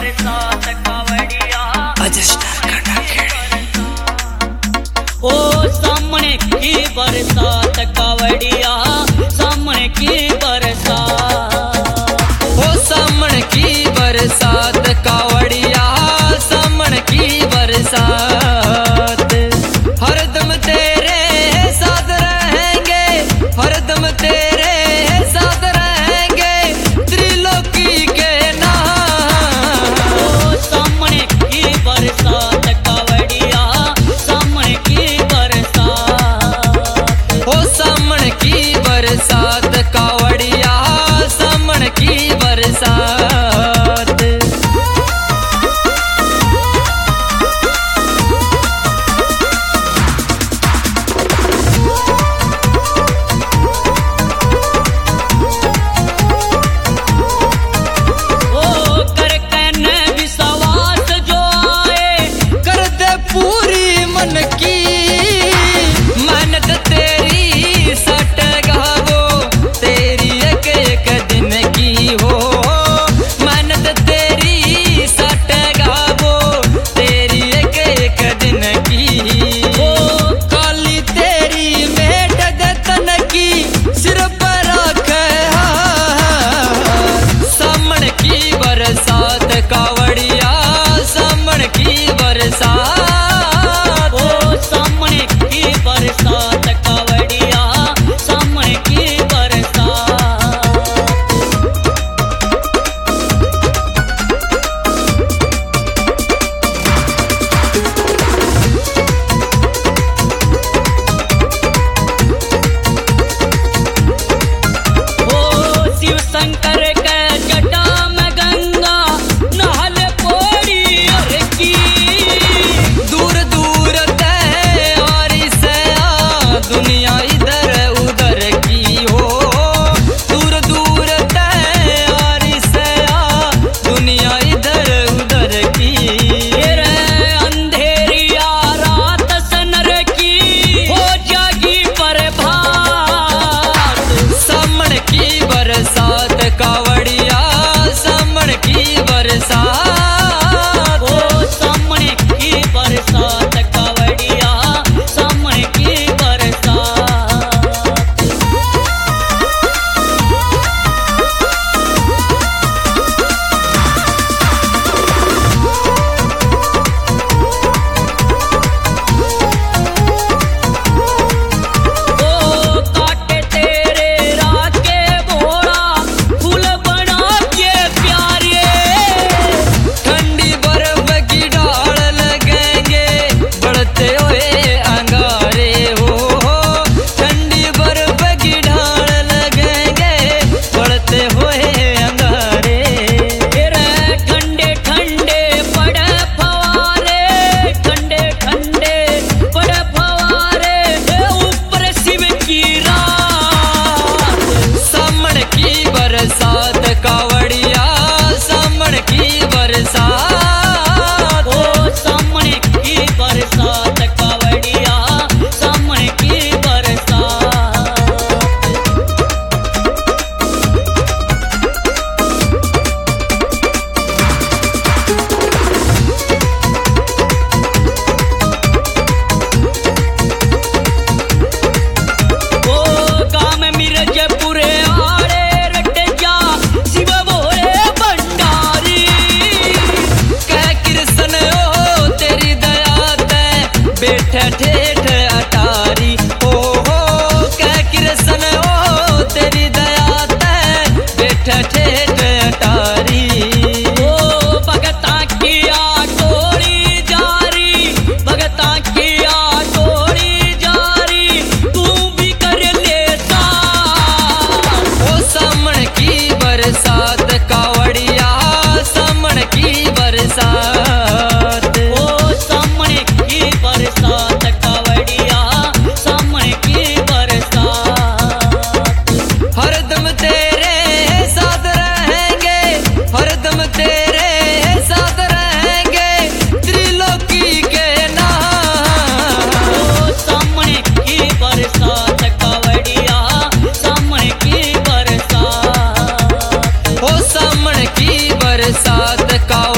बरसात कावड़िया ओ सामने की बरसात कावड़िया सामने की बरसात ओ सामने की बरसात कावड़िया सामने की बरसात हरदम तेरे साथ रहेंगे हरदम तेरे साथ रहेंगे त्रिलोकी के नाम ओ सामने की बरसात कावड़िया सामने की बरसात ओ सामने की बरसात कावड़िया सामने की बरसात पूरी मन की मेहनत तेरी सटेगा वो तेरी एक एक दिन की हो मेहनत तेरी सटेगा वो तेरी एक एक दिन की हो काली तेरी मेट तन की सिर पर रखे सामने की बरसात कावड़िया सामने की बरसात बरसात कावड़िया सामने की बरसात ओ शिव शंकर के जटा में गंगा नहल पोड़ी की दूर दूर तैयारी से दुनिया इधर उधर की हो दूर दूर तैयारी से दुनिया इधर उधर की अंधेरिया रात सनर की हो जागी प्रभात सामने की बरसात कावड़िया सामने की बरसात ओ सामने की बरसात कावड़िया सामने की बरसात ओ काटे तेरे राके भोला फूल बना के प्यारे ठंडी बर्फ की डाल लगेंगे बढ़ते हुए अंगारे हो ठंडी बर्फ की डाल लगेंगे बढ़ते हुए अंगारे ठंडे ठंडे पड़े फवारे ठंडे ठंडे पड़े फवारे ऊपर शिव की रात सामने की बरसात कावड़िया सामने की बरसात ओ सामने की बरसात कावड़िया सामने की बरसात ओ काम मिर्जपुरे आड़े रट जा शिव भोले भंडारी कह कृष्ण ओ तेरी दया ते बैठे ठेठ अटारी ओ हो कह कृष्ण ओ तेरी दया ते बैठे ठेठ अटारी ओ भगता की टोली जारी भगता की टोली जारी तू भी कर ले साथ ओ सामने की बरसात कावड़िया सामने की बरसात ओ सामने की बरसात कावड़िया सामने की बरसात हरदम तेरे साथ रहेंगे हरदम तेरे साथ रहेंगे त्रिलोकी के नाम ओ सामने की बरसात कावड़िया सामने की बरसात ओ सामने की बरसात का